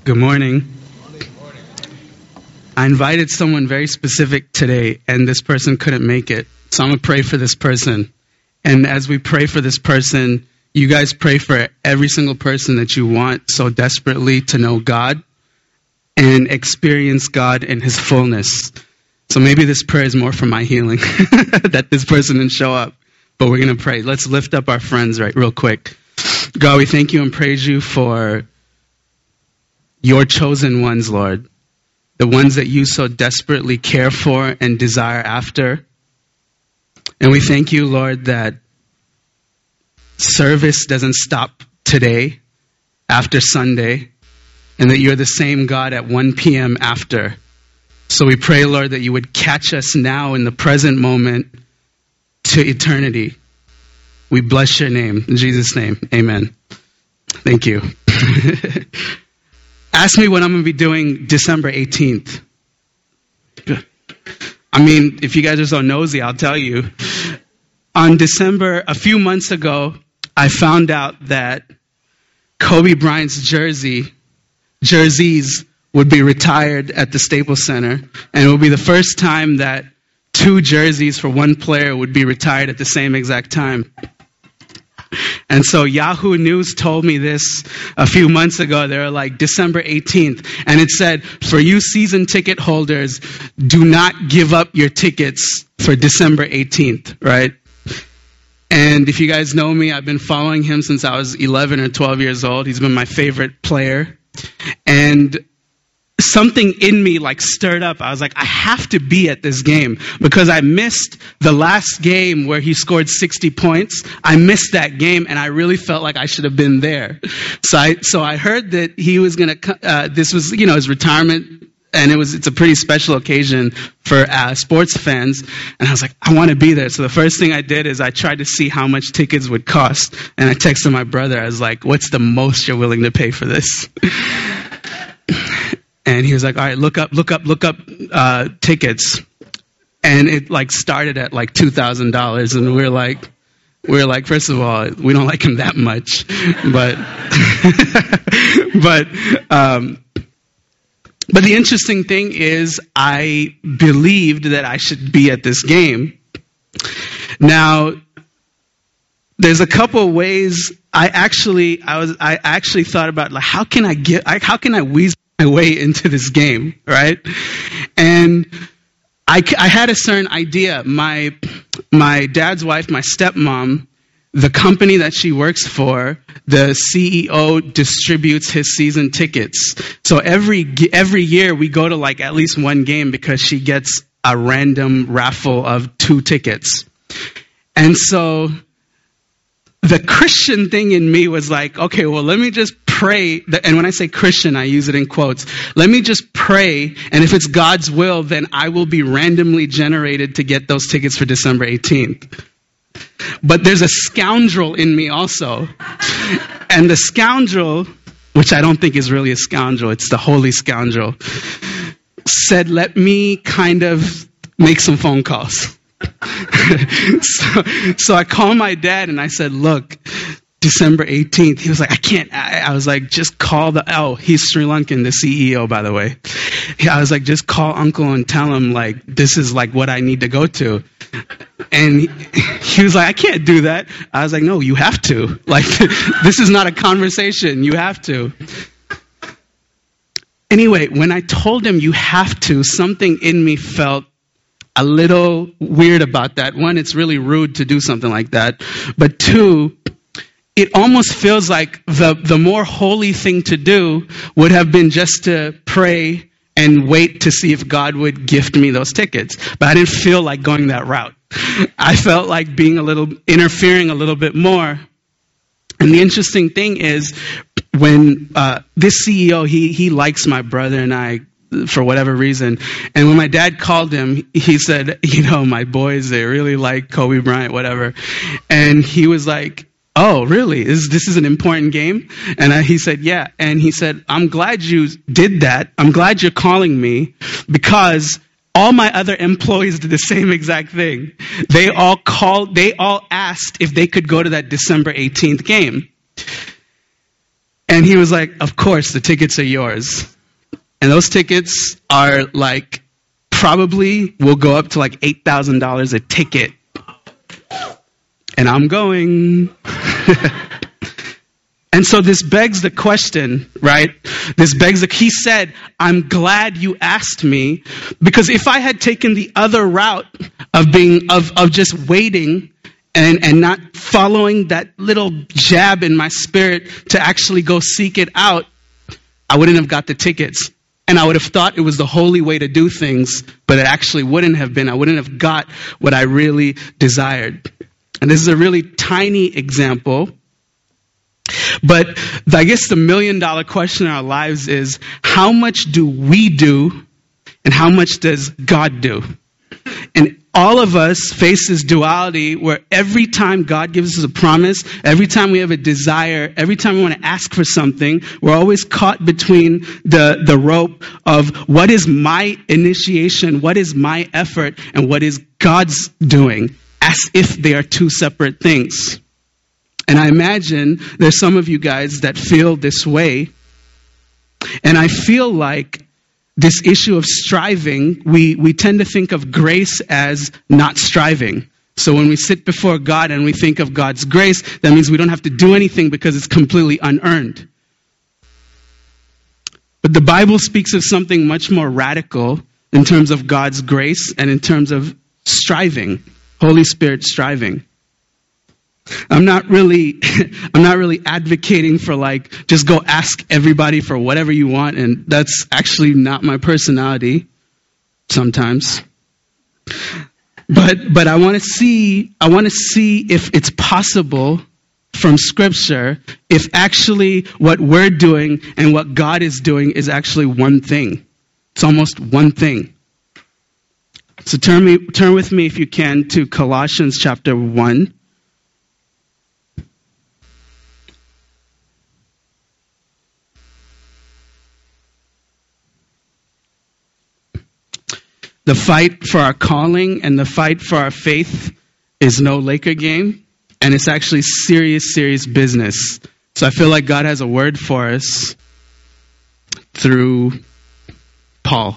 Good morning. I invited someone very specific today, and this person couldn't make it. So I'm going to pray for this person. And as we pray for this person, you guys pray for every single person that you want so desperately to know God and experience God in His fullness. So maybe this prayer is more for my healing, that this person didn't show up. But we're going to pray. Let's lift up our friends real quick. God, we thank you and praise you for your chosen ones, Lord. The ones that you so desperately care for and desire after. And we thank you, Lord, that service doesn't stop today, after Sunday, and that you're the same God at 1 p.m. after. So we pray, Lord, that you would catch us now in the present moment to eternity. We bless your name. In Jesus' name, amen. Thank you. Ask me what I'm going to be doing December 18th. I mean, if you guys are so nosy, I'll tell you. On December, a few months ago, I found out that Kobe Bryant's jerseys would be retired at the Staples Center. And it would be the first time that 2 jerseys for one player would be retired at the same exact time. And so Yahoo News told me this a few months ago. They were like, December 18th. And it said, for you season ticket holders, do not give up your tickets for December 18th, right? And if you guys know me, I've been following him since I was 11 or 12 years old. He's been my favorite player. And something in me stirred up. I was like, I have to be at this game because I missed the last game where he scored 60 points. I missed that game and I really felt like I should have been there. So I heard that he was going to, this was, his retirement, and it's a pretty special occasion for sports fans. And I was like, I want to be there. So the first thing I did is I tried to see how much tickets would cost. And I texted my brother. I was like, what's the most you're willing to pay for this? And he was like, all right, look up tickets. And it started at $2,000. And we're like, first of all, we don't like him that much. But the interesting thing is I believed that I should be at this game. Now, there's a couple of ways I actually thought about how can I weasel my way into this game, right? And I had a certain idea. My dad's wife, my stepmom, the company that she works for, the CEO distributes his season tickets. So every year we go to at least one game because she gets a random raffle of 2 tickets. And so the Christian thing in me was like, okay, well, let me just pray. And when I say Christian, I use it in quotes. Let me just pray. And if it's God's will, then I will be randomly generated to get those tickets for December 18th. But there's a scoundrel in me also. And the scoundrel, which I don't think is really a scoundrel, it's the holy scoundrel, said, let me kind of make some phone calls. So I called my dad and I said, look, December 18th. He was like, I can't. I was like, just call he's Sri Lankan, the CEO, by the way. I was like, just call uncle and tell him this is what I need to go to. And he was like, I can't do that. I was like, no, you have to. This is not a conversation. You have to. Anyway, when I told him you have to, something in me felt a little weird about that. One, it's really rude to do something like that. But 2, it almost feels like the more holy thing to do would have been just to pray and wait to see if God would gift me those tickets. But I didn't feel like going that route. I felt like interfering a little bit more. And the interesting thing is when this CEO, he likes my brother and I for whatever reason. And when my dad called him, he said, my boys, they really like Kobe Bryant, whatever. And he was like, oh, really? This is an important game? And he said, yeah. And he said, I'm glad you did that. I'm glad you're calling me because all my other employees did the same exact thing. They all asked if they could go to that December 18th game. And he was like, of course, the tickets are yours. And those tickets are like, probably will go up to like $8,000 a ticket. And I'm going. And so this begs the question, right? He said, I'm glad you asked me, because if I had taken the other route of just waiting and not following that little jab in my spirit to actually go seek it out, I wouldn't have got the tickets. And I would have thought it was the holy way to do things, but it actually wouldn't have been. I wouldn't have got what I really desired. And this is a really tiny example. But I guess the $1 million question in our lives is, how much do we do and how much does God do? And all of us face this duality where every time God gives us a promise, every time we have a desire, every time we want to ask for something, we're always caught between the rope of what is my initiation, what is my effort, and what is God's doing, as if they are two separate things. And I imagine there's some of you guys that feel this way. And I feel like this issue of striving, we tend to think of grace as not striving. So when we sit before God and we think of God's grace, that means we don't have to do anything because it's completely unearned. But the Bible speaks of something much more radical in terms of God's grace and in terms of striving, Holy Spirit striving. I'm not really advocating for like, just go ask everybody for whatever you want. And that's actually not my personality sometimes. But I want to see if it's possible from Scripture, if actually what we're doing and what God is doing is actually one thing. It's almost one thing. So turn with me, if you can, to Colossians chapter 1. The fight for our calling and the fight for our faith is no Laker game, and it's actually serious, serious business. So I feel like God has a word for us through Paul.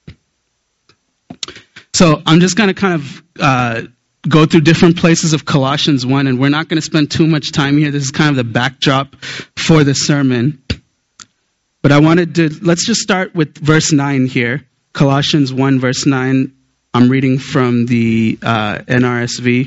So I'm just going to kind of go through different places of Colossians 1, and we're not going to spend too much time here. This is kind of the backdrop for the sermon. But let's just start with verse 9 here. Colossians 1, verse 9, I'm reading from the NRSV.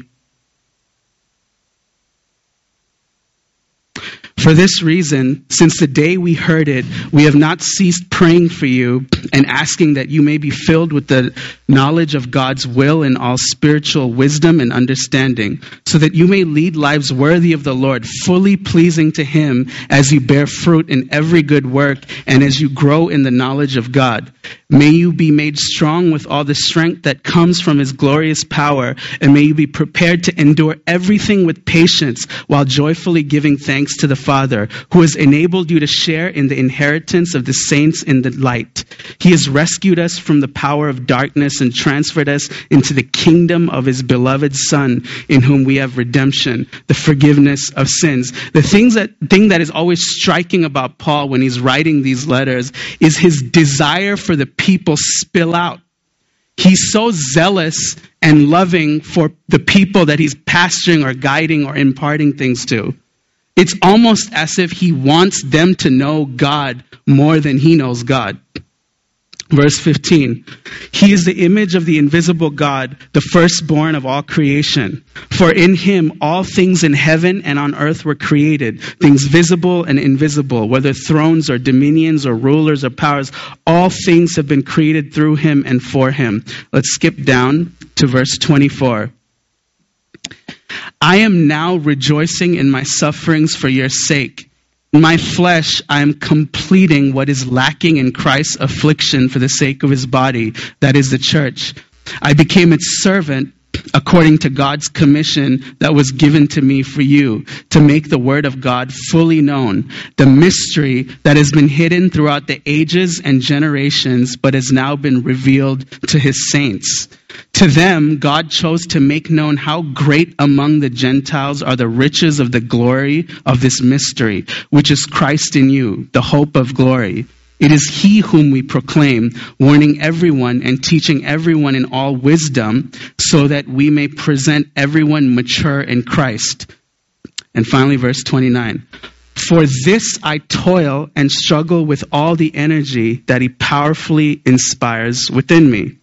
For this reason, since the day we heard it, we have not ceased praying for you and asking that you may be filled with the knowledge of God's will and all spiritual wisdom and understanding, so that you may lead lives worthy of the Lord, fully pleasing to Him as you bear fruit in every good work and as you grow in the knowledge of God. May you be made strong with all the strength that comes from His glorious power, and may you be prepared to endure everything with patience while joyfully giving thanks to the Father, who has enabled you to share in the inheritance of the saints in the light. He has rescued us from the power of darkness and transferred us into the kingdom of His beloved Son, in whom we have redemption, the forgiveness of sins. The thing that is always striking about Paul when he's writing these letters is his desire for the people spill out. He's so zealous and loving for the people that he's pastoring or guiding or imparting things to. It's almost as if he wants them to know God more than he knows God. Verse 15, He is the image of the invisible God, the firstborn of all creation. For in Him all things in heaven and on earth were created, things visible and invisible, whether thrones or dominions or rulers or powers, all things have been created through Him and for Him. Let's skip down to verse 24. I am now rejoicing in my sufferings for your sake. In my flesh, I am completing what is lacking in Christ's affliction for the sake of His body, that is the church. I became its servant according to God's commission that was given to me for you, to make the word of God fully known, the mystery that has been hidden throughout the ages and generations, but has now been revealed to his saints. To them, God chose to make known how great among the Gentiles are the riches of the glory of this mystery, which is Christ in you, the hope of glory. It is he whom we proclaim, warning everyone and teaching everyone in all wisdom, so that we may present everyone mature in Christ. And finally, verse 29. For this I toil and struggle with all the energy that he powerfully inspires within me.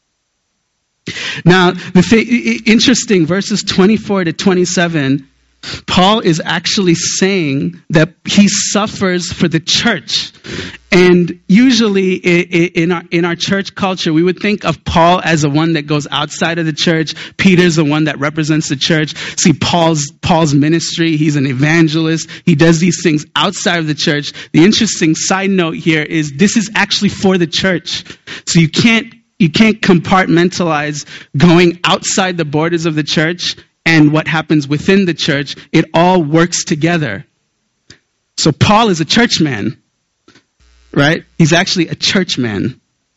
Now, interesting, verses 24 to 27, Paul is actually saying that he suffers for the church. And usually in our church culture, we would think of Paul as the one that goes outside of the church. Peter's the one that represents the church. See, Paul's ministry, he's an evangelist. He does these things outside of the church. The interesting side note here is this is actually for the church. So you can't compartmentalize going outside the borders of the church and what happens within the church. It all works together. So Paul is a church man. Right? He's actually a church man.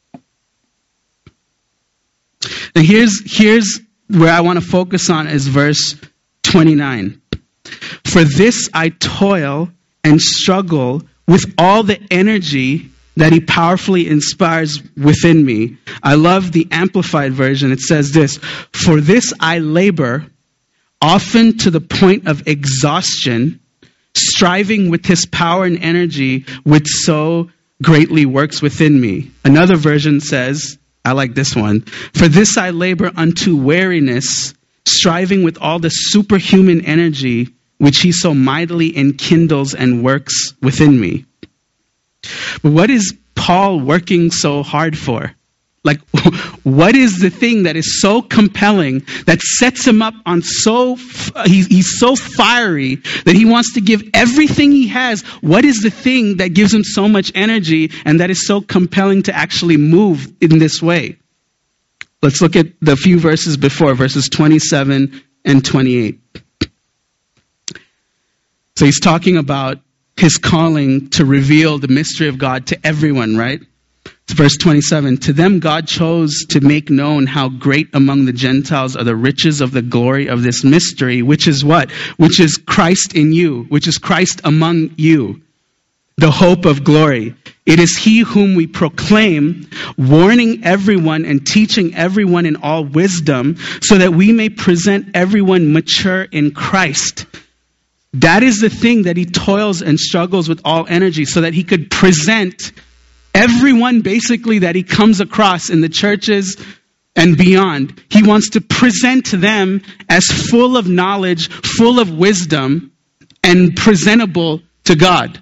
Now here's where I want to focus on is verse 29. For this I toil and struggle with all the energy that he powerfully inspires within me. I love the Amplified version. It says this: for this I labor, often to the point of exhaustion, striving with his power and energy, which so greatly works within me. Another version says, I like this one: for this I labor unto weariness, striving with all the superhuman energy which he so mightily enkindles and works within me. But what is Paul working so hard for? Like, what is the thing that is so compelling, that sets him up on he's so fiery that he wants to give everything he has? What is the thing that gives him so much energy and that is so compelling to actually move in this way? Let's look at the few verses before, verses 27 and 28. So he's talking about his calling to reveal the mystery of God to everyone, right? Verse 27, to them God chose to make known how great among the Gentiles are the riches of the glory of this mystery, which is what? Which is Christ in you, which is Christ among you, the hope of glory. It is he whom we proclaim, warning everyone and teaching everyone in all wisdom, so that we may present everyone mature in Christ. That is the thing that he toils and struggles with all energy, so that he could present everyone basically that he comes across in the churches and beyond. He wants to present them as full of knowledge, full of wisdom, and presentable to God.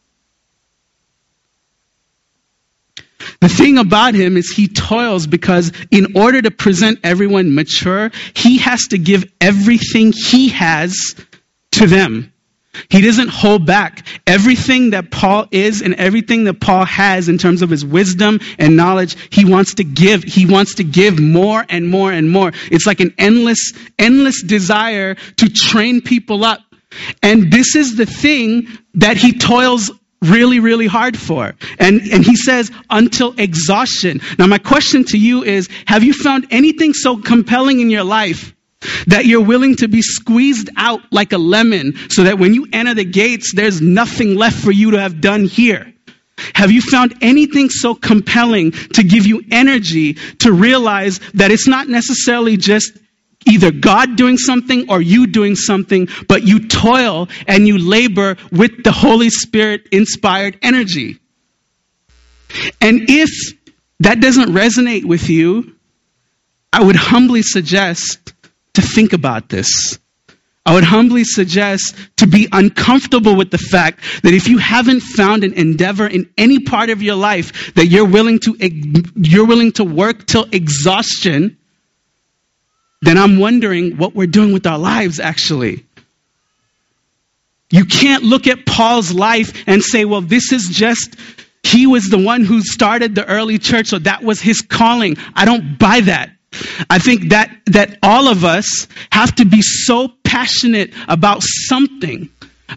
The thing about him is he toils because in order to present everyone mature, he has to give everything he has to them. He doesn't hold back. Everything that Paul is and everything that Paul has in terms of his wisdom and knowledge, he wants to give. He wants to give more and more and more. It's like an endless desire to train people up. And this is the thing that he toils really, really hard for. And he says, until exhaustion. Now my question to you is, have you found anything so compelling in your life that you're willing to be squeezed out like a lemon so that when you enter the gates, there's nothing left for you to have done here? Have you found anything so compelling to give you energy to realize that it's not necessarily just either God doing something or you doing something, but you toil and you labor with the Holy Spirit inspired energy? And if that doesn't resonate with you, I would humbly suggest to think about this. I would humbly suggest to be uncomfortable with the fact that if you haven't found an endeavor in any part of your life that you're willing to work till exhaustion, then I'm wondering what we're doing with our lives actually. You can't look at Paul's life and say, well, this is just, he was the one who started the early church, so that was his calling. I don't buy that. I think that all of us have to be so passionate about something.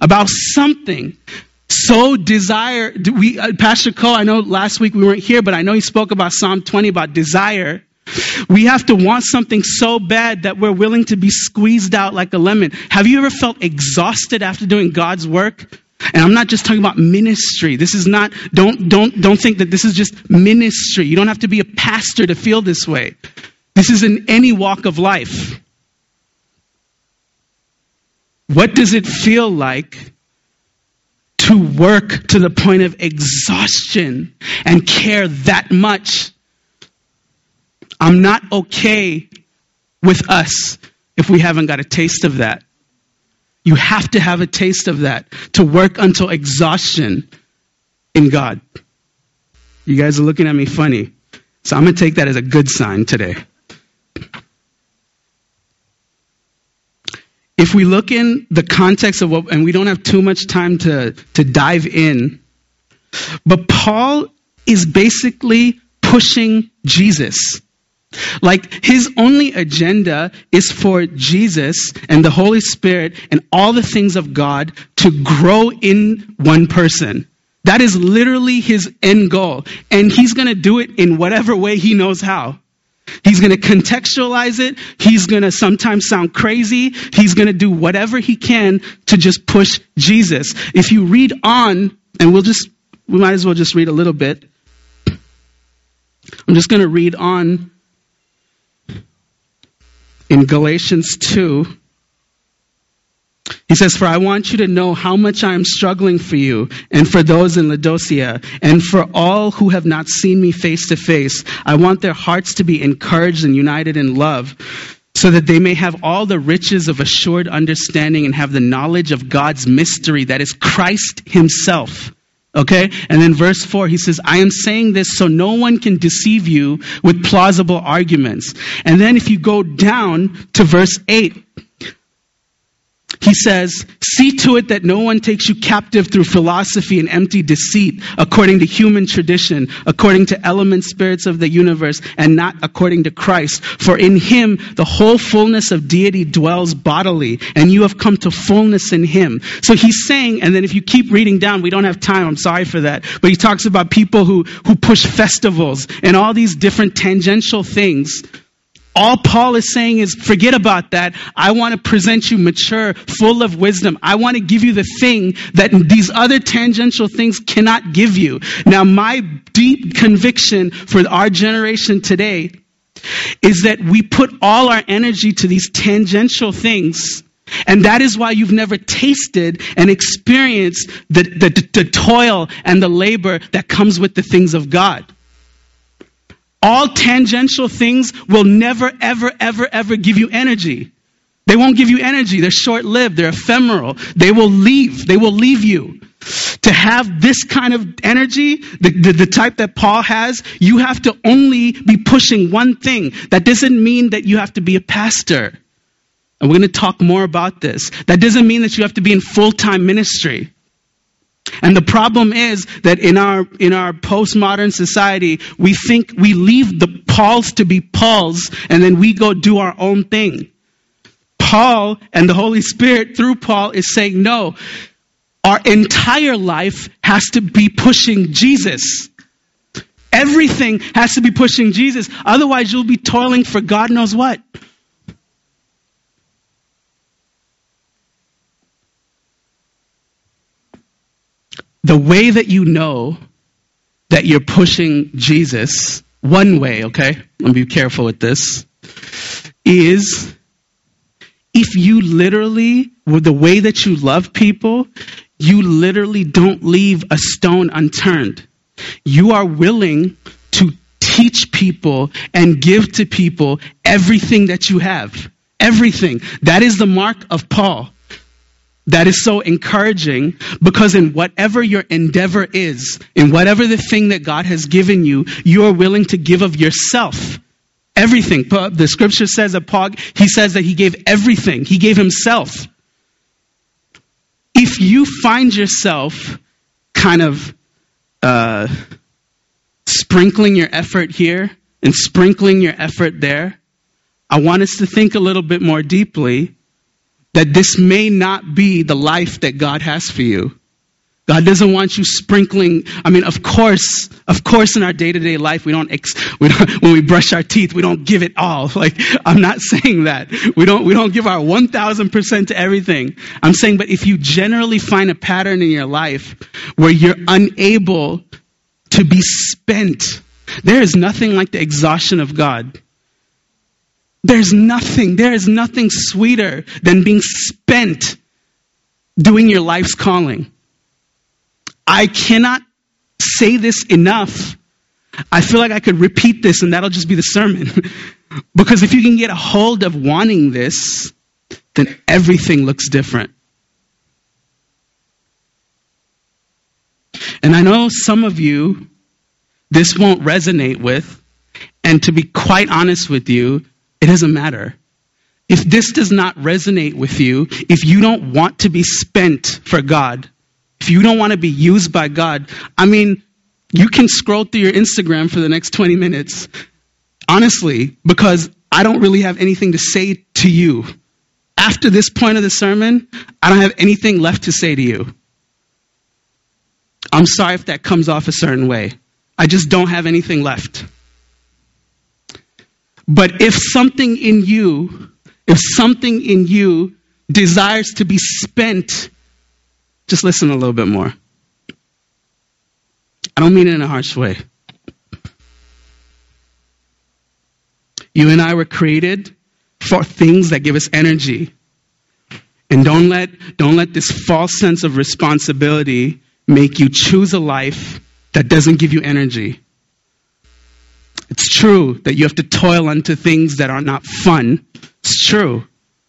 So desire. Pastor Cole, I know last week we weren't here, but I know he spoke about Psalm 20 about desire. We have to want something so bad that we're willing to be squeezed out like a lemon. Have you ever felt exhausted after doing God's work? And I'm not just talking about ministry. This is not, don't think that this is just ministry. You don't have to be a pastor to feel this way. This is in any walk of life. What does it feel like to work to the point of exhaustion and care that much? I'm not okay with us if we haven't got a taste of that. You have to have a taste of that to work until exhaustion in God. You guys are looking at me funny. So I'm going to take that as a good sign today. If we look in the context of what, and we don't have too much time to dive in, but Paul is basically pushing Jesus. Like his only agenda is for Jesus and the Holy Spirit and all the things of God to grow in one person. That is literally his end goal. And he's going to do it in whatever way he knows how. He's going to contextualize it. He's going to sometimes sound crazy. He's going to do whatever he can to just push Jesus. If you read on, and we might as well just read a little bit. I'm just going to read on in Galatians 2. He says, "For I want you to know how much I am struggling for you and for those in Laodicea and for all who have not seen me face to face. I want their hearts to be encouraged and united in love, so that they may have all the riches of assured understanding and have the knowledge of God's mystery, that is Christ himself." Okay? And then verse 4, he says, "I am saying this so no one can deceive you with plausible arguments." And then if you go down to verse 8, he says, "See to it that no one takes you captive through philosophy and empty deceit, according to human tradition, according to element spirits of the universe, and not according to Christ. For in him the whole fullness of deity dwells bodily, and you have come to fullness in him." So he's saying, and then if you keep reading down, we don't have time, I'm sorry for that, but he talks about people who push festivals and all these different tangential things. All Paul is saying is, forget about that. I want to present you mature, full of wisdom. I want to give you the thing that these other tangential things cannot give you. Now, my deep conviction for our generation today is that we put all our energy to these tangential things, and that is why you've never tasted and experienced the toil and the labor that comes with the things of God. All tangential things will never, ever, ever, ever give you energy. They won't give you energy. They're short-lived. They're ephemeral. They will leave. They will leave you. To have this kind of energy, the type that Paul has, you have to only be pushing one thing. That doesn't mean that you have to be a pastor. And we're going to talk more about this. That doesn't mean that you have to be in full-time ministry. And the problem is that in our postmodern society, we think we leave the Pauls to be Pauls, and then we go do our own thing. Paul and the Holy Spirit through Paul is saying, no, our entire life has to be pushing Jesus. Everything has to be pushing Jesus. Otherwise, you'll be toiling for God knows what. The way that you know that you're pushing Jesus, one way, okay? Let me be careful with this, is if you literally, with the way that you love people, you literally don't leave a stone unturned. You are willing to teach people and give to people everything that you have. Everything. That is the mark of Paul. That is so encouraging, because in whatever your endeavor is, in whatever the thing that God has given you, you are willing to give of yourself. Everything. The scripture says that Paul, he says that he gave everything. He gave himself. If you find yourself kind of sprinkling your effort here and sprinkling your effort there, I want us to think a little bit more deeply that this may not be the life that God has for you. God doesn't want you sprinkling. I mean, of course, in our day-to-day life, we don't when we brush our teeth, we don't give it all. Like, I'm not saying that. We don't give our 1,000% to everything. I'm saying, but if you generally find a pattern in your life where you're unable to be spent, there is nothing like the exhaustion of God. There is nothing sweeter than being spent doing your life's calling. I cannot say this enough. I feel like I could repeat this and that'll just be the sermon. Because if you can get a hold of wanting this, then everything looks different. And I know some of you, this won't resonate with, and to be quite honest with you, it doesn't matter. If this does not resonate with you, if you don't want to be spent for God, if you don't want to be used by God, I mean, you can scroll through your Instagram for the next 20 minutes. Honestly, because I don't really have anything to say to you. After this point of the sermon, I don't have anything left to say to you. I'm sorry if that comes off a certain way. I just don't have anything left. But if something in you desires to be spent, just listen a little bit more. I don't mean it in a harsh way. You and I were created for things that give us energy. And don't let this false sense of responsibility make you choose a life that doesn't give you energy. It's true that you have to toil unto things that are not fun. It's true.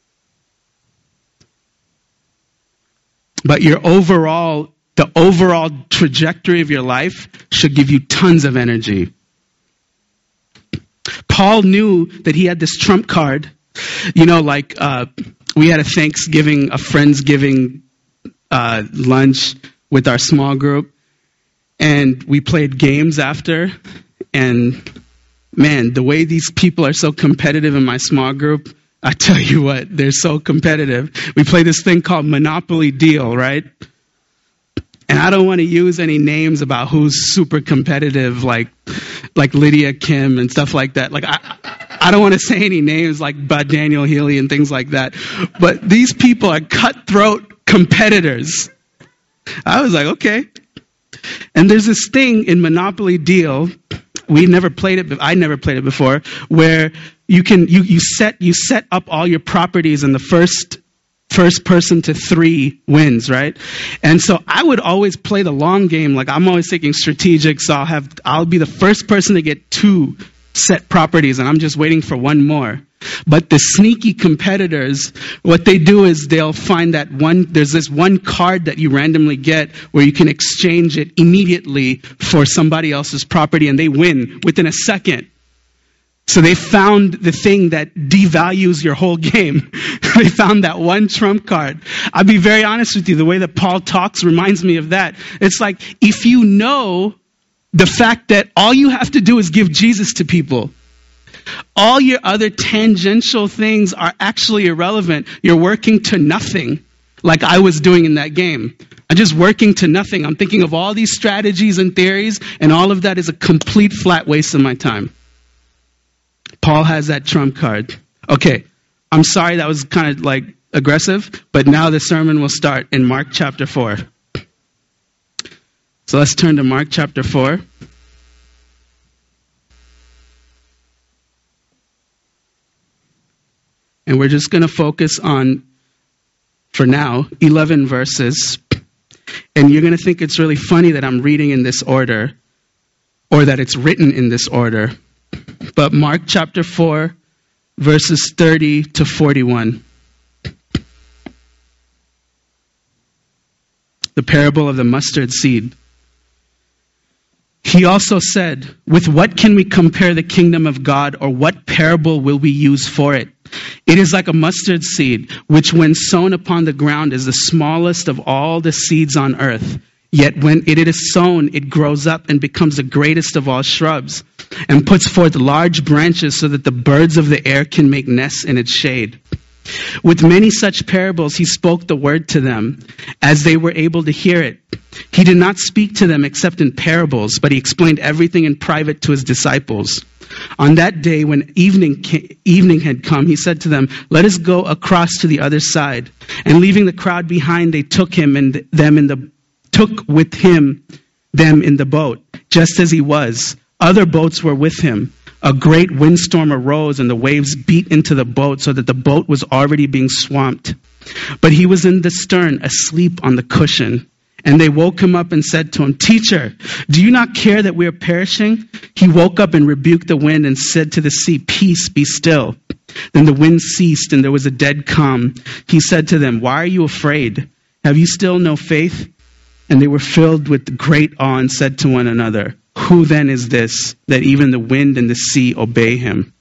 But the overall trajectory of your life should give you tons of energy. Paul knew that he had this trump card. You know, like we had a Friendsgiving lunch with our small group. And we played games after. And man, the way these people are so competitive in my small group, I tell you what, they're so competitive. We play this thing called Monopoly Deal, right? And I don't want to use any names about who's super competitive, like Lydia Kim and stuff like that. Like I don't want to say any names like Bud Daniel Healy and things like that. But these people are cutthroat competitors. I was like, okay. And there's this thing in Monopoly Deal. I never played it before, where you set up all your properties and the first person to 3 wins, right? And so I would always play the long game. Like, I'm always thinking strategic, so I'll be the first person to get 2 set properties, and I'm just waiting for 1 more. But the sneaky competitors, what they do is they'll find that there's this one card that you randomly get where you can exchange it immediately for somebody else's property, and they win within a second. So they found the thing that devalues your whole game. They found that one trump card. I'll be very honest with you. The way that Paul talks reminds me of that. It's like, if you know the fact that all you have to do is give Jesus to people, all your other tangential things are actually irrelevant. You're working to nothing, like I was doing in that game. I'm just working to nothing. I'm thinking of all these strategies and theories, and all of that is a complete flat waste of my time. Paul has that trump card. Okay, I'm sorry that was kind of like aggressive, but now the sermon will start in Mark chapter 4. So let's turn to Mark chapter 4. And we're just going to focus on, for now, 11 verses. And you're going to think it's really funny that I'm reading in this order, or that it's written in this order. But Mark chapter 4, verses 30 to 41. The parable of the mustard seed. He also said, "With what can we compare the kingdom of God, or what parable will we use for it? It is like a mustard seed, which when sown upon the ground is the smallest of all the seeds on earth. Yet when it is sown, it grows up and becomes the greatest of all shrubs, and puts forth large branches so that the birds of the air can make nests in its shade. With many such parables, he spoke the word to them as they were able to hear it. He did not speak to them except in parables, but he explained everything in private to his disciples. On that day, when evening had come, he said to them, "Let us go across to the other side." And leaving the crowd behind, they took with him them in the boat, just as he was. Other boats were with him. A great windstorm arose, and the waves beat into the boat so that the boat was already being swamped. But he was in the stern, asleep on the cushion. And they woke him up and said to him, "Teacher, do you not care that we are perishing?" He woke up and rebuked the wind and said to the sea, "Peace, be still." Then the wind ceased, and there was a dead calm. He said to them, "Why are you afraid? Have you still no faith?" And they were filled with great awe and said to one another, "Who then is this, that even the wind and the sea obey him?"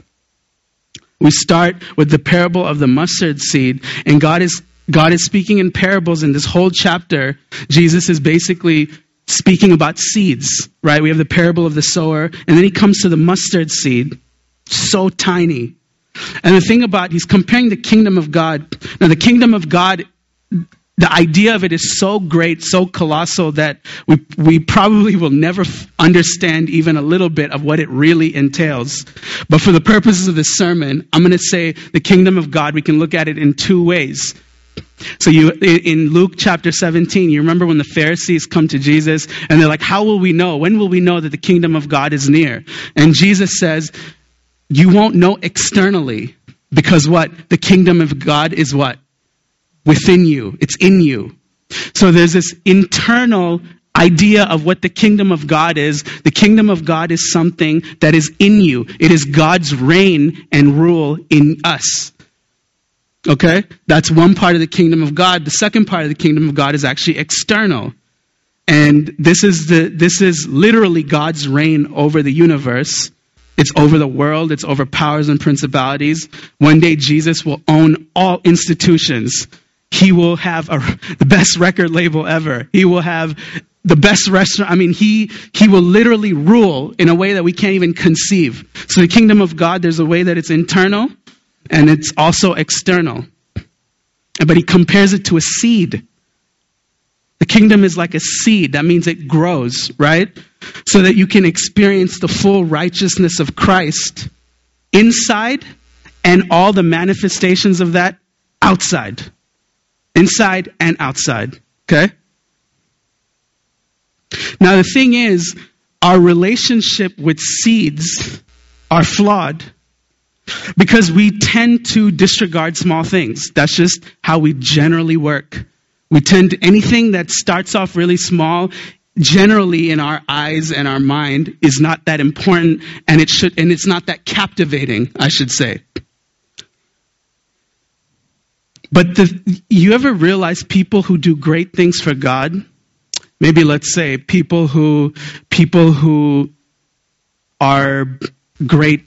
We start with the parable of the mustard seed, and God is speaking in parables in this whole chapter. Jesus is basically speaking about seeds, right? We have the parable of the sower, and then he comes to the mustard seed, so tiny. And the thing about, he's comparing the kingdom of God. Now, the kingdom of God, the idea of it is so great, so colossal, that we probably will never understand even a little bit of what it really entails. But for the purposes of this sermon, I'm going to say the kingdom of God, we can look at it in two ways. So in Luke chapter 17, you remember when the Pharisees come to Jesus and they're like, "How will we know? When will we know that the kingdom of God is near?" And Jesus says, "You won't know externally, because what? The kingdom of God is what? Within you. It's in you." So there's this internal idea of what the kingdom of God is. The kingdom of God is something that is in you. It is God's reign and rule in us. Okay? That's one part of the kingdom of God. The second part of the kingdom of God is actually external. And this is literally God's reign over the universe. It's over the world. It's over powers and principalities. One day Jesus will own all institutions. He will have the best record label ever. He will have the best restaurant. I mean, he will literally rule in a way that we can't even conceive. So the kingdom of God, there's a way that it's internal and it's also external. But he compares it to a seed. The kingdom is like a seed. That means it grows, right? So that you can experience the full righteousness of Christ inside and all the manifestations of that outside. Inside and outside. Okay? Now the thing is, our relationship with seeds are flawed because we tend to disregard small things. That's just how we generally work. We tend to, anything that starts off really small, generally in our eyes and our mind, is not that important, and it's not that captivating, I should say. But you ever realize people who do great things for God? Maybe let's say people who are great,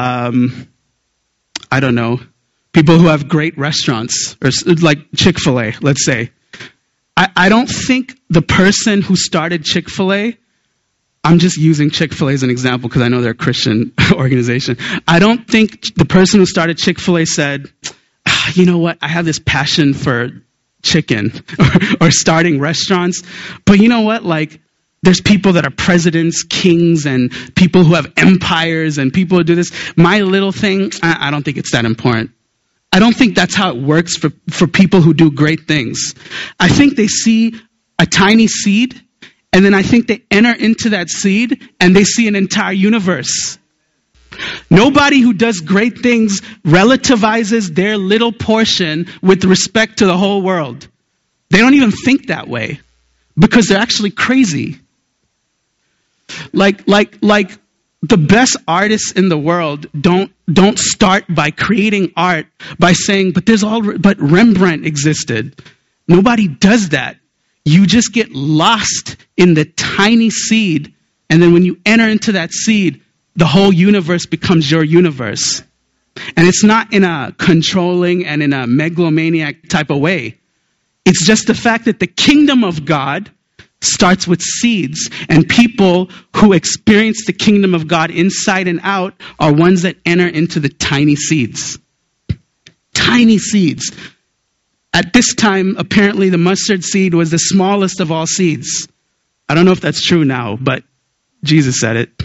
I don't know, people who have great restaurants, or like Chick-fil-A, let's say. I don't think the person who started Chick-fil-A, I'm just using Chick-fil-A as an example because I know they're a Christian organization. I don't think the person who started Chick-fil-A said, "You know what, I have this passion for chicken," or starting restaurants. But you know what, like, there's people that are presidents, kings, and people who have empires, and people who do this. My little thing, I don't think it's that important. I don't think that's how it works for people who do great things. I think they see a tiny seed, and then I think they enter into that seed, and they see an entire universe. Nobody who does great things relativizes their little portion with respect to the whole world. They don't even think that way because they're actually crazy. Like the best artists in the world don't start by creating art by saying, but Rembrandt existed. Nobody does that. You just get lost in the tiny seed, and then when you enter into that seed, the whole universe becomes your universe. And it's not in a controlling and in a megalomaniac type of way. It's just the fact that the kingdom of God, starts with seeds. And people who experience the kingdom of God inside and out are ones that enter into the tiny seeds. Tiny seeds. At this time, apparently the mustard seed was the smallest of all seeds. I don't know if that's true now, but Jesus said it.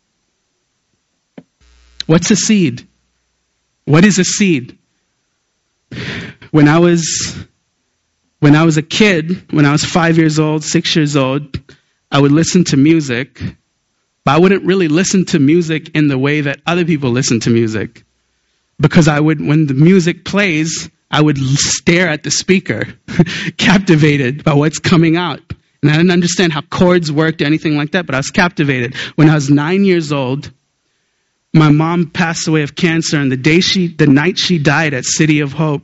What's a seed? What is a seed? When I was a kid, when I was 5 years old, 6 years old, I would listen to music, but I wouldn't really listen to music in the way that other people listen to music. Because when the music plays, I would stare at the speaker, captivated by what's coming out. And I didn't understand how chords worked or anything like that, but I was captivated. When I was 9 years old, my mom passed away of cancer, and the night she died at City of Hope,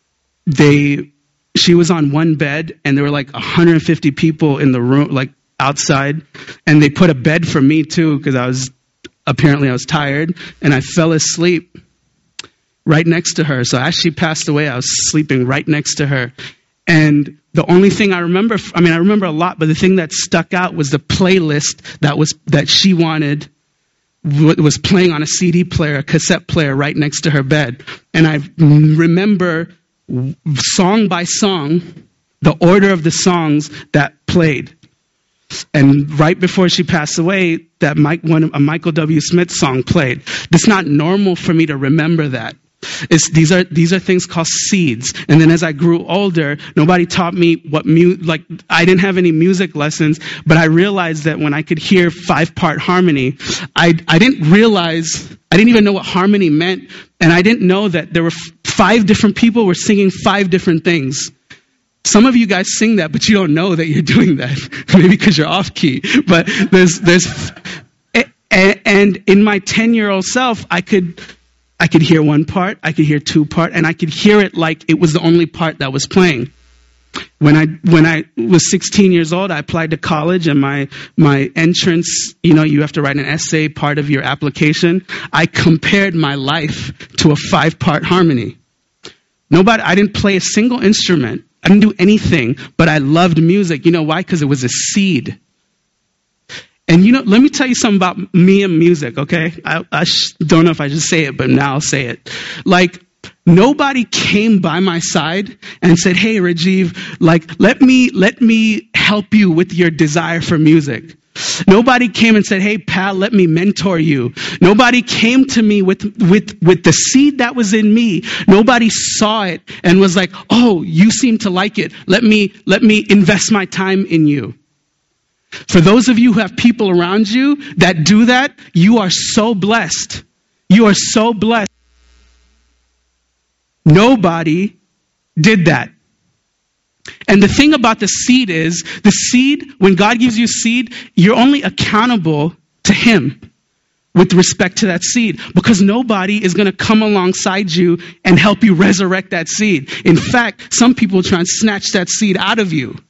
she was on one bed, and there were like 150 people in the room, like outside, and they put a bed for me too, because I was tired, and I fell asleep right next to her. So as she passed away, I was sleeping right next to her. And the only thing I remember a lot, but the thing that stuck out was the playlist that she wanted was playing on a CD player, a cassette player right next to her bed. And I remember song by song, the order of the songs that played. And right before she passed away, a Michael W. Smith song played. It's not normal for me to remember that. These are things called seeds. And then as I grew older, nobody taught me I didn't have any music lessons, but I realized that when I could hear 5-part harmony, I didn't even know what harmony meant, and I didn't know that there were 5 different people were singing 5 different things. Some of you guys sing that, but you don't know that you're doing that. Maybe because you're off key. But and in my 10-year-old self, I could hear 1 part, I could hear 2 part, and I could hear it like it was the only part that was playing. When I was 16 years old, I applied to college, and my entrance, you have to write an essay, part of your application. I compared my life to a 5-part harmony. I didn't play a single instrument. I didn't do anything, but I loved music. You know why? Because it was a seed. And let me tell you something about me and music, okay? I don't know if I should say it, but now I'll say it. Like, nobody came by my side and said, "Hey, Rajiv, let me help you with your desire for music." Nobody came and said, "Hey, pal, let me mentor you." Nobody came to me with the seed that was in me. Nobody saw it and was like, "Oh, you seem to like it. Let me invest my time in you." For those of you who have people around you that do that, you are so blessed. You are so blessed. Nobody did that. And the thing about the seed is, when God gives you seed, you're only accountable to Him with respect to that seed, because nobody is going to come alongside you and help you resurrect that seed. In fact, some people try and snatch that seed out of you.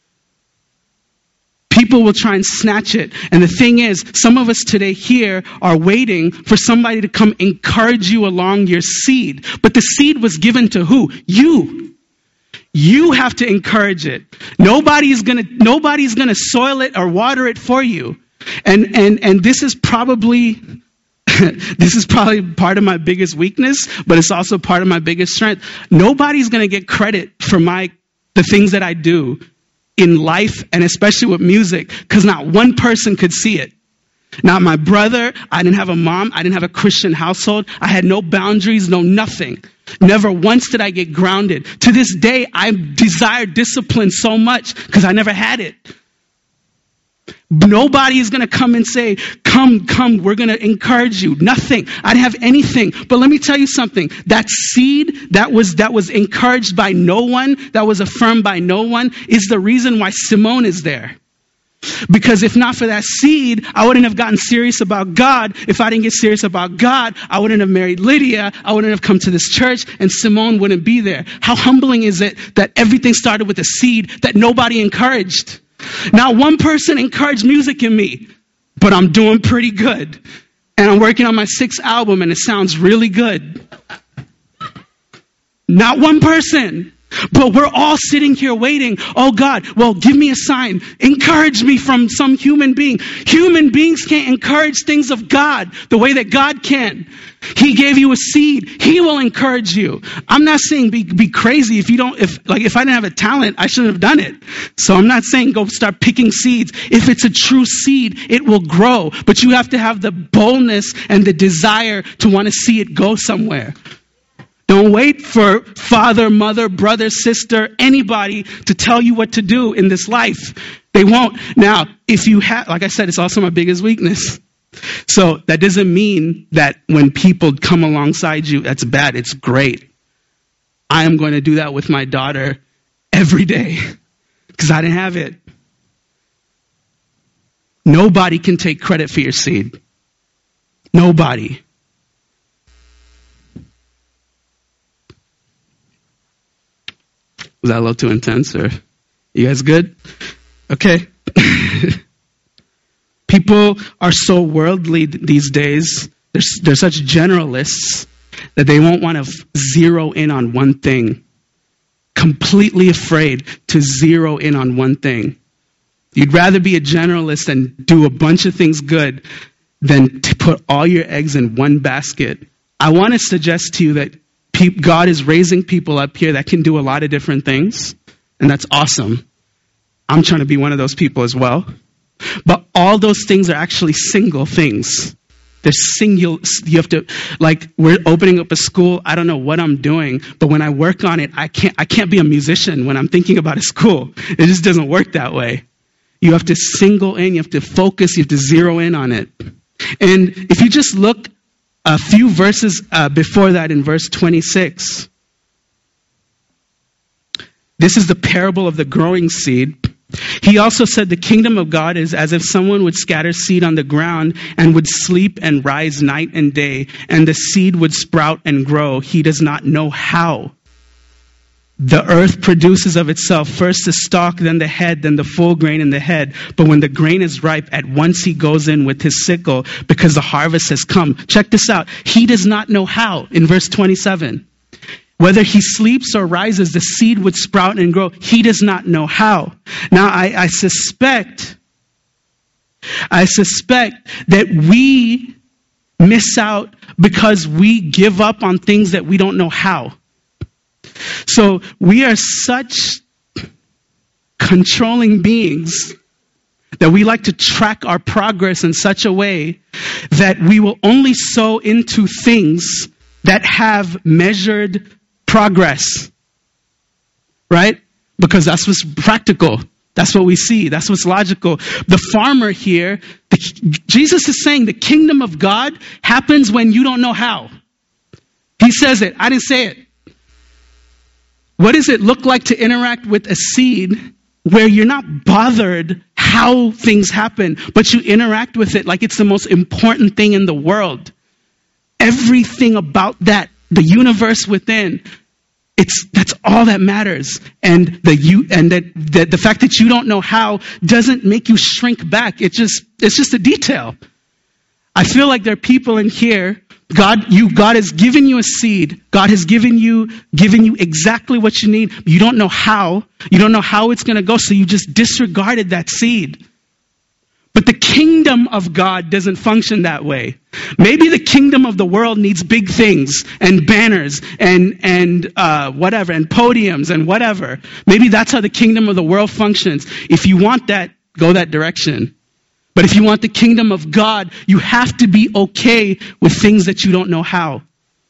People will try and snatch it. And the thing is, some of us today here are waiting for somebody to come encourage you along your seed. But the seed was given to who? You. You have to encourage it. Nobody's gonna soil it or water it for you. And this is probably part of my biggest weakness, but it's also part of my biggest strength. Nobody's gonna get credit for the things that I do in life, and especially with music, because not one person could see it. Not my brother. I didn't have a mom. I didn't have a Christian household. I had no boundaries, no nothing. Never once did I get grounded. To this day, I desire discipline so much because I never had it. Nobody is going to come and say, come, we're going to encourage you. Nothing. I didn't have anything. But let me tell you something. That seed that was encouraged by no one, that was affirmed by no one, is the reason why Simone is there. Because if not for that seed, I wouldn't have gotten serious about God. If I didn't get serious about God, I wouldn't have married Lydia. I wouldn't have come to this church, and Simone wouldn't be there. How humbling is it that everything started with a seed that nobody encouraged? Not one person encouraged music in me, but I'm doing pretty good. And I'm working on my 6th album, and it sounds really good. Not one person. But we're all sitting here waiting. Oh God, well, give me a sign. Encourage me from some human being. Human beings can't encourage things of God the way that God can. He gave you a seed. He will encourage you. I'm not saying be crazy if I didn't have a talent, I shouldn't have done it. So I'm not saying go start picking seeds. If it's a true seed, it will grow. But you have to have the boldness and the desire to want to see it go somewhere. Don't wait for father, mother, brother, sister, anybody to tell you what to do in this life. They won't. Now, if you have, like I said, it's also my biggest weakness. So that doesn't mean that when people come alongside you, that's bad. It's great. I am going to do that with my daughter every day because I didn't have it. Nobody can take credit for your seed. Nobody. Was that a little too intense, or you guys good? Okay. People are so worldly these days. They're such generalists that they won't want to zero in on one thing. Completely afraid to zero in on one thing. You'd rather be a generalist and do a bunch of things good than to put all your eggs in one basket. I want to suggest to you that God is raising people up here that can do a lot of different things, and that's awesome. I'm trying to be one of those people as well. But all those things are actually single things. They're singular. You have to, like, we're opening up a school. I don't know what I'm doing, but when I work on it, I can't be a musician when I'm thinking about a school. It just doesn't work that way. You have to single in, you have to focus, you have to zero in on it. And if you just look a few verses before that in verse 26. This is the parable of the growing seed. He also said the kingdom of God is as if someone would scatter seed on the ground and would sleep and rise night and day, and the seed would sprout and grow. He does not know how. The earth produces of itself first the stalk, then the head, then the full grain in the head. But when the grain is ripe, at once he goes in with his sickle because the harvest has come. Check this out. He does not know how, in verse 27. Whether he sleeps or rises, the seed would sprout and grow. He does not know how. Now, I suspect that we miss out because we give up on things that we don't know how. So we are such controlling beings that we like to track our progress in such a way that we will only sow into things that have measured progress. Right? Because that's what's practical. That's what we see. That's what's logical. The farmer here, Jesus is saying the kingdom of God happens when you don't know how. He says it. I didn't say it. What does it look like to interact with a seed where you're not bothered how things happen, but you interact with it like it's the most important thing in the world? Everything about that, the universe within, that's all that matters. And the fact that you don't know how doesn't make you shrink back. It's just a detail. I feel like there are people in here. God has given you a seed. God has given you exactly what you need. You don't know how. You don't know how it's going to go, so you just disregarded that seed. But the kingdom of God doesn't function that way. Maybe the kingdom of the world needs big things and banners and whatever, and podiums and whatever. Maybe that's how the kingdom of the world functions. If you want that, go that direction. But if you want the kingdom of God, you have to be okay with things that you don't know how.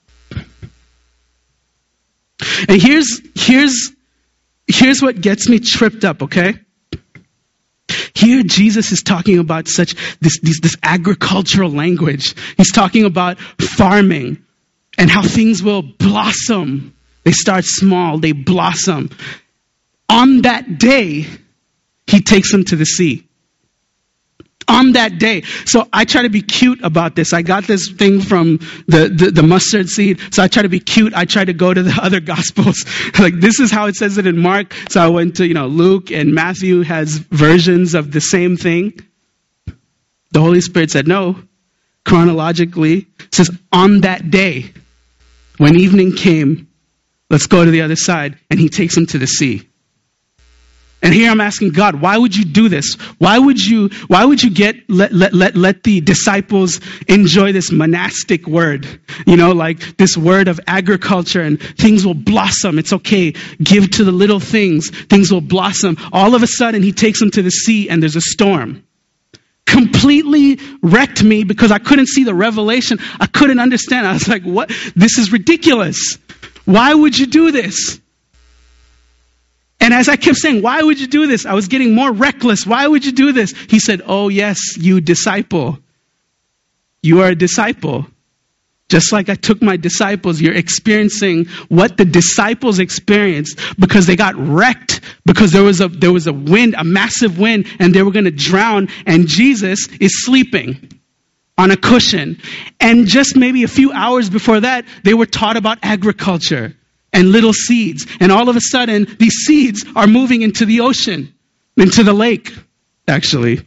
And here's what gets me tripped up, okay? Here Jesus is talking about this agricultural language. He's talking about farming and how things will blossom. They start small, they blossom. On that day, he takes them to the sea. On that day. So I try to be cute about this. I got this thing from the mustard seed. So I try to be cute. I try to go to the other gospels. Like, this is how it says it in Mark. So I went to, Luke, and Matthew has versions of the same thing. The Holy Spirit said no. Chronologically, it says on that day, when evening came, Let's go to the other side. And he takes him to the sea. And here I'm asking God, why would you do this? Why would you let the disciples enjoy this monastic word? Like this word of agriculture, and things will blossom. It's okay. Give to the little things. Things will blossom. All of a sudden, he takes them to the sea and there's a storm. Completely wrecked me because I couldn't see the revelation. I couldn't understand. I was like, what? This is ridiculous. Why would you do this? And as I kept saying, why would you do this? I was getting more reckless. Why would you do this? He said, oh yes, you disciple. You are a disciple. Just like I took my disciples, you're experiencing what the disciples experienced because they got wrecked because there was a wind, a massive wind, and they were going to drown. And Jesus is sleeping on a cushion. And just maybe a few hours before that, they were taught about agriculture and little seeds. And all of a sudden, these seeds are moving into the ocean, into the lake, actually.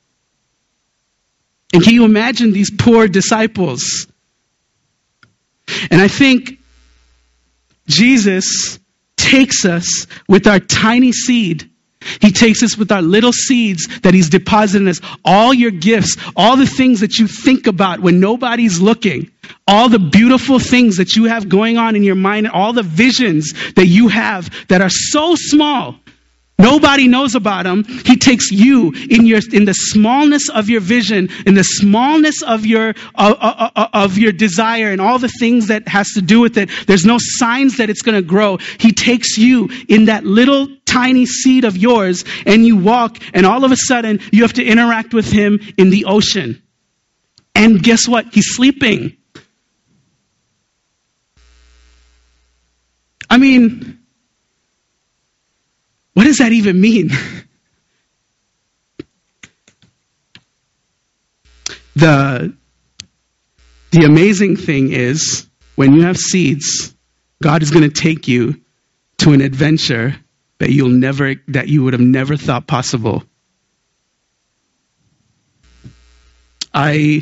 And can you imagine these poor disciples? And I think Jesus takes us with our tiny seed. He takes us with our little seeds that he's deposited in us. All your gifts, all the things that you think about when nobody's looking, all the beautiful things that you have going on in your mind, all the visions that you have that are so small, nobody knows about them. He takes you in the smallness of your vision, in the smallness of your desire, and all the things that has to do with it. There's no signs that it's going to grow. He takes you in that little tiny seed of yours, and you walk, and all of a sudden you have to interact with him in the ocean. And guess what? He's sleeping. I mean, what does that even mean? The amazing thing is, when you have seeds, God is going to take you to an adventure that you would have never thought possible. A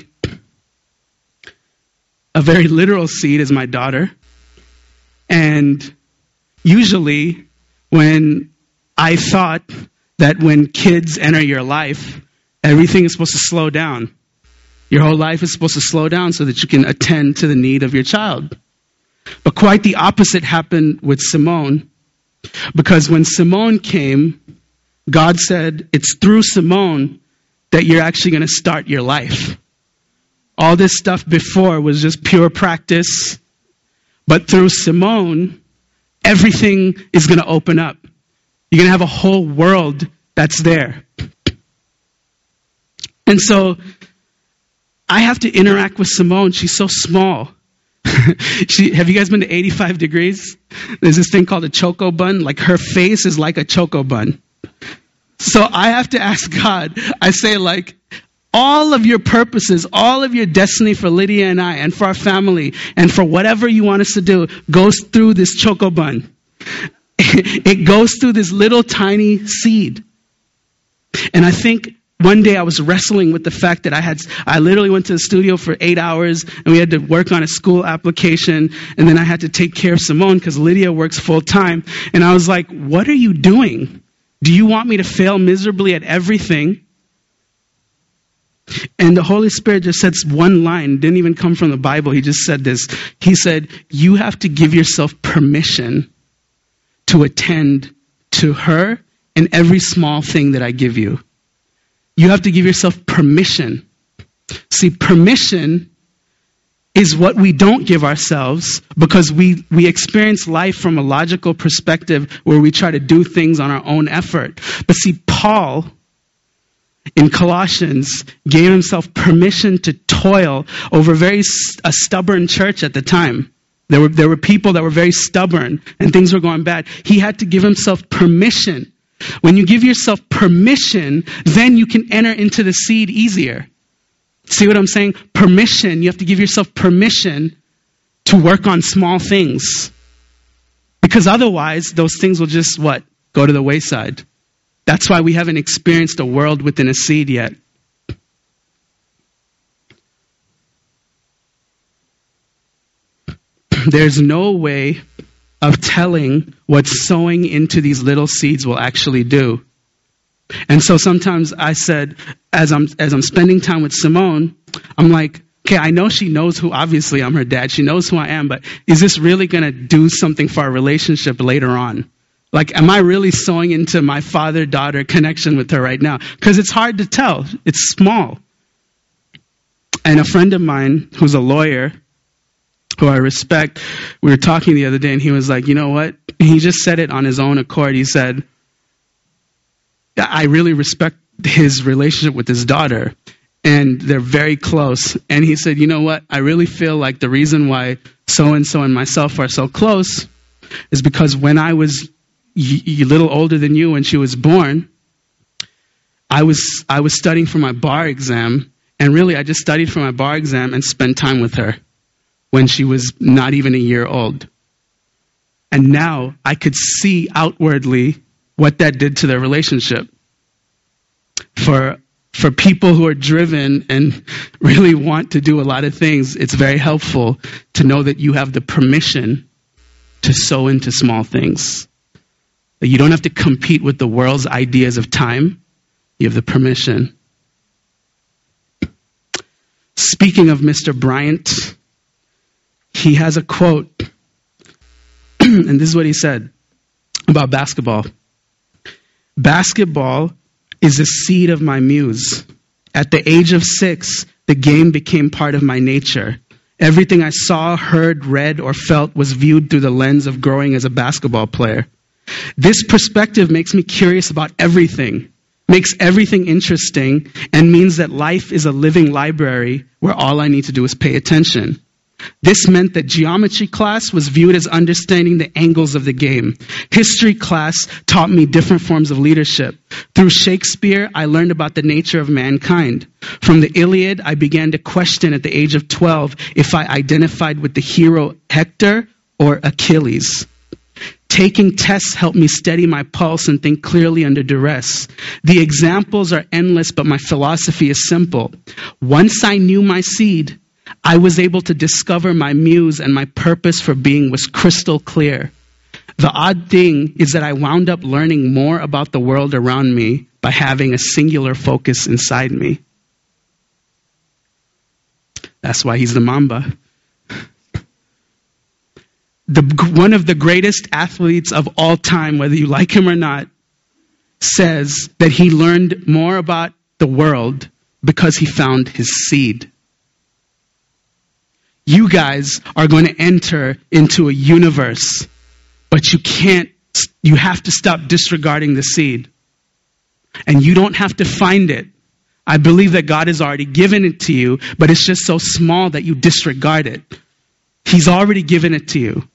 very literal seed is my daughter. And usually when I thought that when kids enter your life, everything is supposed to slow down. Your whole life is supposed to slow down so that you can attend to the need of your child. But quite the opposite happened with Simone. Because when Simone came, God said, it's through Simone that you're actually going to start your life. All this stuff before was just pure practice. But through Simone, everything is going to open up. You're going to have a whole world that's there. And so I have to interact with Simone. She's so small. Have you guys been to 85 Degrees? There's this thing called a choco bun. Like, her face is like a choco bun. So I have to ask God. I say, like, all of your purposes, all of your destiny for Lydia and I, and for our family, and for whatever you want us to do, goes through this choco bun. It goes through this little tiny seed. And I think one day I was wrestling with the fact that I literally went to the studio for 8 hours, and we had to work on a school application, and then I had to take care of Simone because Lydia works full time. And I was like, what are you doing? Do you want me to fail miserably at everything? And the Holy Spirit just said one line, didn't even come from the Bible. He just said this. He said, you have to give yourself permission to attend to her and every small thing that I give you. You have to give yourself permission. See, permission is what we don't give ourselves because we experience life from a logical perspective where we try to do things on our own effort. But see, Paul in Colossians gave himself permission to toil over a stubborn church at the time. There were people that were very stubborn and things were going bad. He had to give himself permission. When you give yourself permission, then you can enter into the seed easier. See what I'm saying? Permission. You have to give yourself permission to work on small things. Because otherwise, those things will just, go to the wayside. That's why we haven't experienced a world within a seed yet. There's no way of telling what sowing into these little seeds will actually do. And so sometimes I said, as I'm spending time with Simone, I'm like, okay, I know she knows who, obviously I'm her dad, she knows who I am, but is this really going to do something for our relationship later on? Like, am I really sowing into my father-daughter connection with her right now? Because it's hard to tell. It's small. And a friend of mine who's a lawyer, who I respect, we were talking the other day, and he was like, you know what? He just said it on his own accord. He said, I really respect his relationship with his daughter, and they're very close. And he said, you know what? I really feel like the reason why so-and-so and myself are so close is because when I was a little older than you when she was born, I was studying for my bar exam, and really I just studied for my bar exam and spent time with her when she was not even a year old. And now I could see outwardly what that did to their relationship. For people who are driven and really want to do a lot of things, it's very helpful to know that you have the permission to sow into small things. You don't have to compete with the world's ideas of time. You have the permission. Speaking of Mr. Bryant, he has a quote, and this is what he said about basketball. Basketball is the seed of my muse. At the age of 6, the game became part of my nature. Everything I saw, heard, read, or felt was viewed through the lens of growing as a basketball player. This perspective makes me curious about everything, makes everything interesting, and means that life is a living library where all I need to do is pay attention. This meant that geometry class was viewed as understanding the angles of the game. History class taught me different forms of leadership. Through Shakespeare, I learned about the nature of mankind. From the Iliad, I began to question at the age of 12 if I identified with the hero Hector or Achilles. Taking tests helped me steady my pulse and think clearly under duress. The examples are endless, but my philosophy is simple. Once I knew my seed, I was able to discover my muse, and my purpose for being was crystal clear. The odd thing is that I wound up learning more about the world around me by having a singular focus inside me. That's why he's the Mamba. One of the greatest athletes of all time, whether you like him or not, says that he learned more about the world because he found his seed. You guys are going to enter into a universe, but you have to stop disregarding the seed. And you don't have to find it. I believe that God has already given it to you, but it's just so small that you disregard it. He's already given it to you.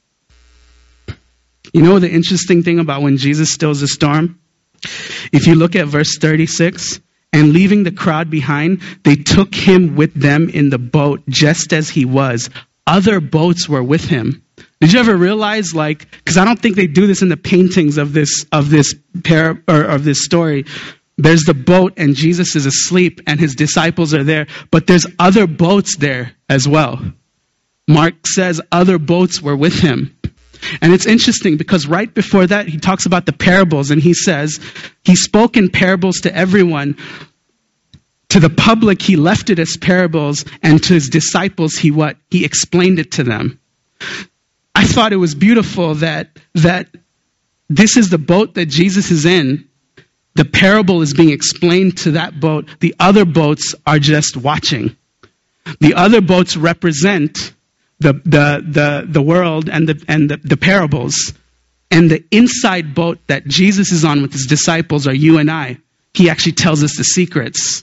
You know the interesting thing about when Jesus stills the storm? If you look at verse 36, and leaving the crowd behind, they took him with them in the boat just as he was. Other boats were with him. Did you ever realize, because I don't think they do this in the paintings of this story. There's the boat and Jesus is asleep and his disciples are there, but there's other boats there as well. Mark says other boats were with him. And it's interesting because right before that, he talks about the parables, and he says, he spoke in parables to everyone. To the public, he left it as parables, and to his disciples, he explained it to them. I thought it was beautiful that this is the boat that Jesus is in. The parable is being explained to that boat. The other boats are just watching. The other boats represent the world and the parables. And the inside boat that Jesus is on with his disciples are you and I. He actually tells us the secrets.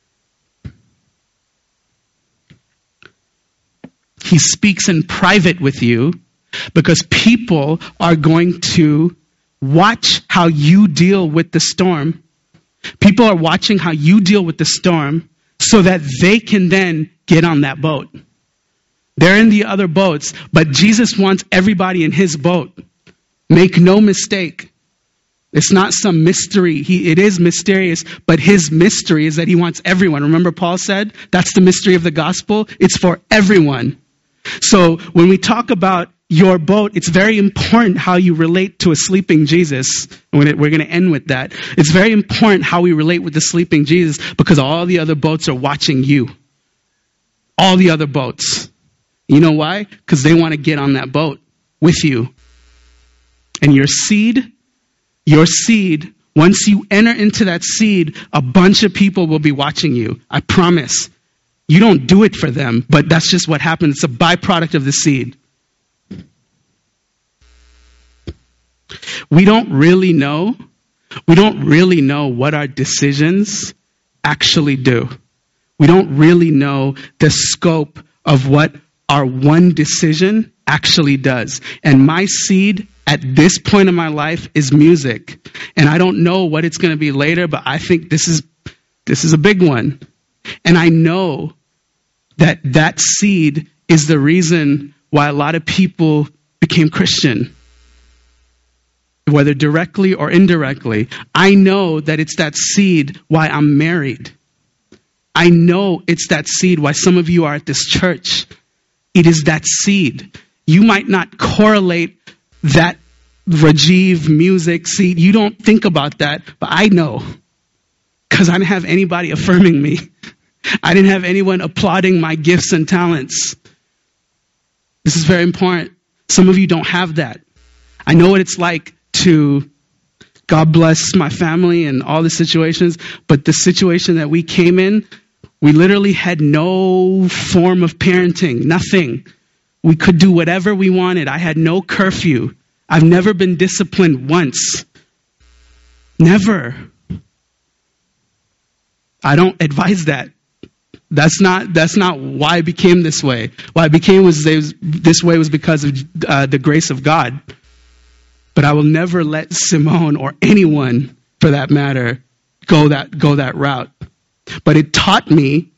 He speaks in private with you because people are going to watch how you deal with the storm. People are watching how you deal with the storm so that they can then get on that boat. They're in the other boats, but Jesus wants everybody in his boat. Make no mistake. It's not some mystery. It is mysterious, but his mystery is that he wants everyone. Remember Paul said, that's the mystery of the gospel. It's for everyone. So when we talk about your boat, it's very important how you relate to a sleeping Jesus. We're going to end with that. It's very important how we relate with the sleeping Jesus because all the other boats are watching you. All the other boats. You know why? Because they want to get on that boat with you. And your seed, once you enter into that seed, a bunch of people will be watching you. I promise. You don't do it for them, but that's just what happens. It's a byproduct of the seed. We don't really know what our decisions actually do. We don't really know the scope of what our one decision actually does. And my seed at this point in my life is music. And I don't know what it's going to be later, but I think this is a big one. And I know that seed is the reason why a lot of people became Christian. Whether directly or indirectly. I know that it's that seed why I'm married. I know it's that seed why some of you are at this church. It is that seed. You might not correlate that Rajiv music seed. You don't think about that, but I know. Because I didn't have anybody affirming me. I didn't have anyone applauding my gifts and talents. This is very important. Some of you don't have that. I know what it's like to, God bless my family and all the situations, but the situation that we came in, we literally had no form of parenting, nothing. We could do whatever we wanted. I had no curfew. I've never been disciplined once. Never. I don't advise that. That's not why I became this way. Why I became this way was because of the grace of God. But I will never let Simone or anyone, for that matter, go that route. But it taught me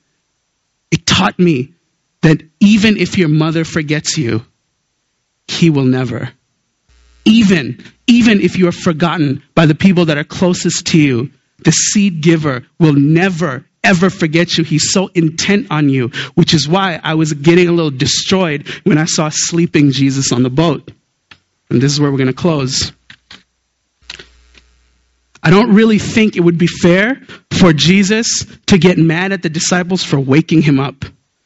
that even if your mother forgets you, he will never. Even if you are forgotten by the people that are closest to you, the seed giver will never, ever forget you. He's so intent on you, which is why I was getting a little destroyed when I saw sleeping Jesus on the boat. And this is where we're going to close. I don't really think it would be fair for Jesus to get mad at the disciples for waking him up.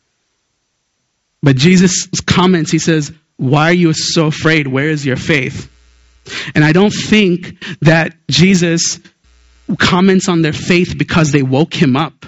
But Jesus comments, he says, "Why are you so afraid? Where is your faith?" And I don't think that Jesus comments on their faith because they woke him up.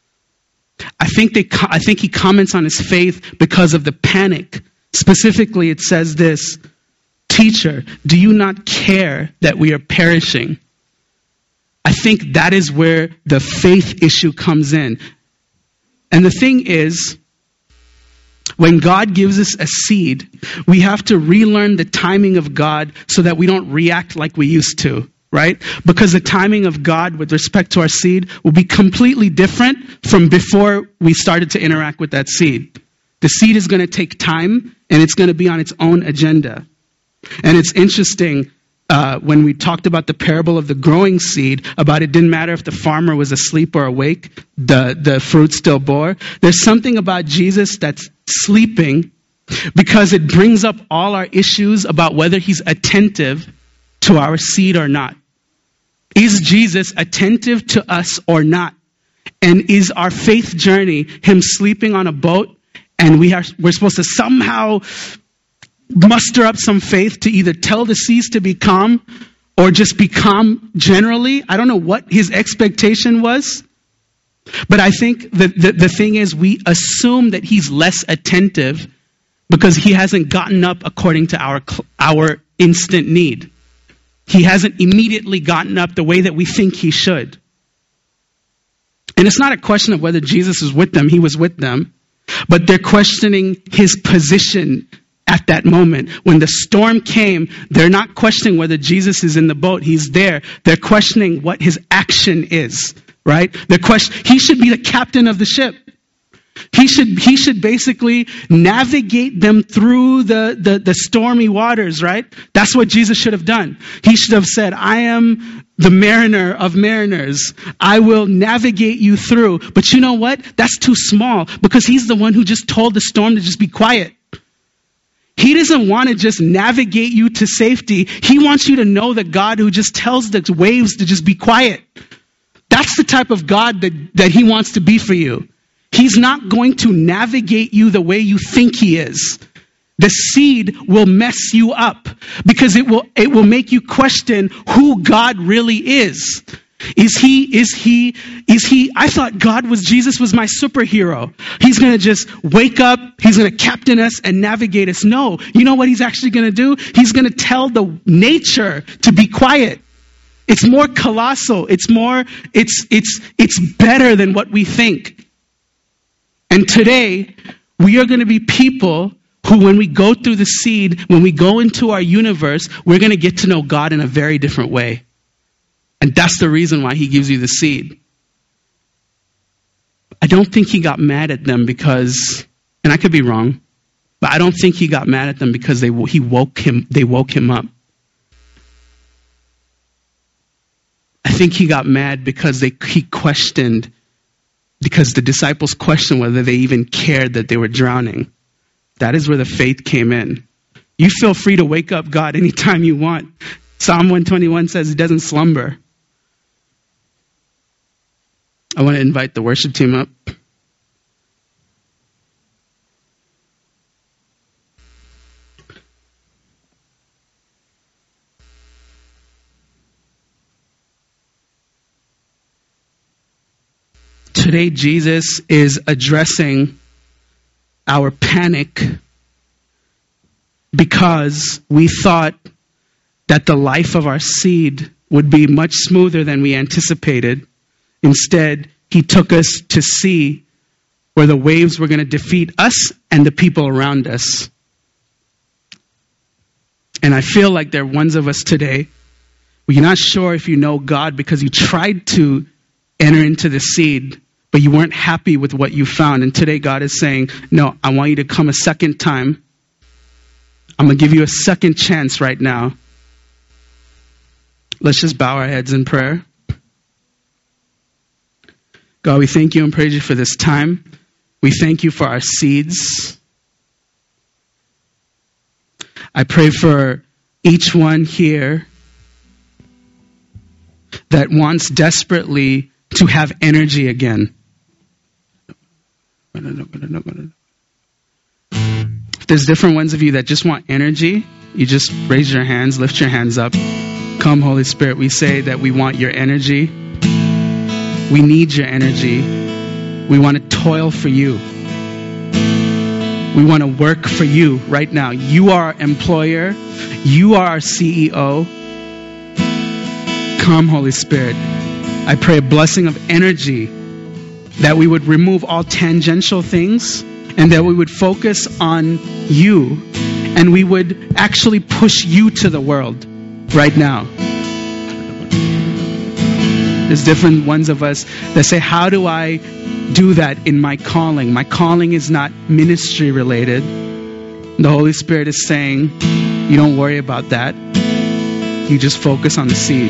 I think he comments on his faith because of the panic. Specifically, it says this, "Teacher, do you not care that we are perishing?" I think that is where the faith issue comes in. And the thing is, when God gives us a seed, we have to relearn the timing of God so that we don't react like we used to, right? Because the timing of God with respect to our seed will be completely different from before we started to interact with that seed. The seed is going to take time, and it's going to be on its own agenda. And it's interesting, when we talked about the parable of the growing seed, about it didn't matter if the farmer was asleep or awake, the fruit still bore. There's something about Jesus that's sleeping because it brings up all our issues about whether he's attentive to our seed or not. Is Jesus attentive to us or not? And is our faith journey him sleeping on a boat and we're supposed to somehow muster up some faith to either tell the seas to be calm or just be calm generally? I don't know what his expectation was. But I think the thing is, we assume that he's less attentive because he hasn't gotten up according to our instant need. He hasn't immediately gotten up the way that we think he should. And it's not a question of whether Jesus is with them. He was with them. But they're questioning his position at that moment. When the storm came, they're not questioning whether Jesus is in the boat. He's there. They're questioning what his action is, right? He should be the captain of the ship. He should basically navigate them through the stormy waters, right? That's what Jesus should have done. He should have said, "I am the mariner of mariners. I will navigate you through." But you know what? That's too small because he's the one who just told the storm to just be quiet. He doesn't want to just navigate you to safety. He wants you to know the God who just tells the waves to just be quiet. That's the type of God that he wants to be for you. He's not going to navigate you the way you think he is. The seed will mess you up because it will make you question who God really is. Is he, I thought Jesus was my superhero. He's going to just wake up, he's going to captain us and navigate us. No, you know what he's actually going to do? He's going to tell the nature to be quiet. It's more colossal. It's better than what we think. And today, we are going to be people who, when we go through the seed, when we go into our universe, we're going to get to know God in a very different way. And that's the reason why he gives you the seed. I don't think he got mad at them because, and I could be wrong, but I don't think he got mad at them because they woke him up. I think he got mad because he questioned, because the disciples questioned whether they even cared that they were drowning. That is where the faith came in. You feel free to wake up God anytime you want. Psalm 121 says he doesn't slumber. I want to invite the worship team up. Today, Jesus is addressing our panic because we thought that the life of our seed would be much smoother than we anticipated. Instead, he took us to sea where the waves were going to defeat us and the people around us. And I feel like there are ones of us today where you're not sure if you know God because you tried to enter into the seed, but you weren't happy with what you found. And today God is saying, no, I want you to come a second time. I'm going to give you a second chance right now. Let's just bow our heads in prayer. God, we thank you and praise you for this time. We thank you for our seeds. I pray for each one here that wants desperately to have energy again. If there's different ones of you that just want energy, you just raise your hands, lift your hands up. Come, Holy Spirit, we say that we want your energy. We need your energy. We want to toil for you. We want to work for you right now. You are our employer. You are our CEO. Come, Holy Spirit. I pray a blessing of energy, that we would remove all tangential things and that we would focus on you and we would actually push you to the world right now. There's different ones of us that say, how do I do that in my calling? My calling is not ministry related. The Holy Spirit is saying, you don't worry about that. You just focus on the seed.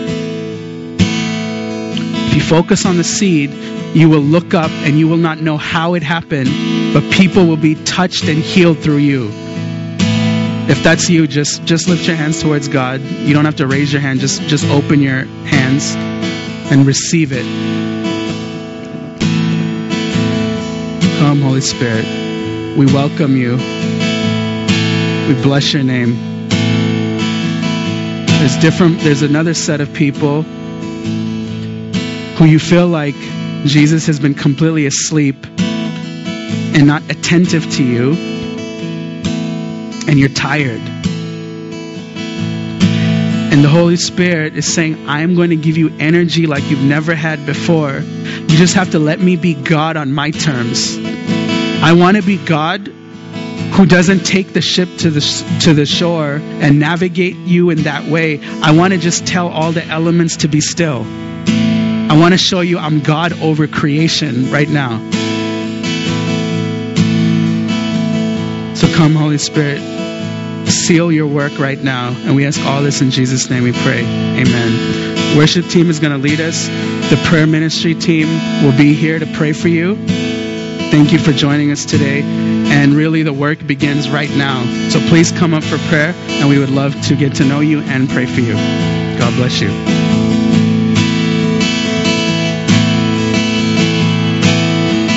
If you focus on the seed, you will look up and you will not know how it happened, but people will be touched and healed through you. If that's you, just lift your hands towards God. You don't have to raise your hand. Just open your hands and receive it. Come, Holy Spirit. We welcome you. We bless your name. There's another set of people who you feel like Jesus has been completely asleep and not attentive to you, and you're tired. And the Holy Spirit is saying, I'm going to give you energy like you've never had before. You just have to let me be God on my terms. I want to be God who doesn't take the ship to the shore and navigate you in that way. I want to just tell all the elements to be still. I want to show you I'm God over creation right now. So come, Holy Spirit, seal your work right now. And we ask all this in Jesus' name we pray. Amen. Worship team is going to lead us. The prayer ministry team will be here to pray for you. Thank you for joining us today. And really the work begins right now. So please come up for prayer, and we would love to get to know you and pray for you. God bless you.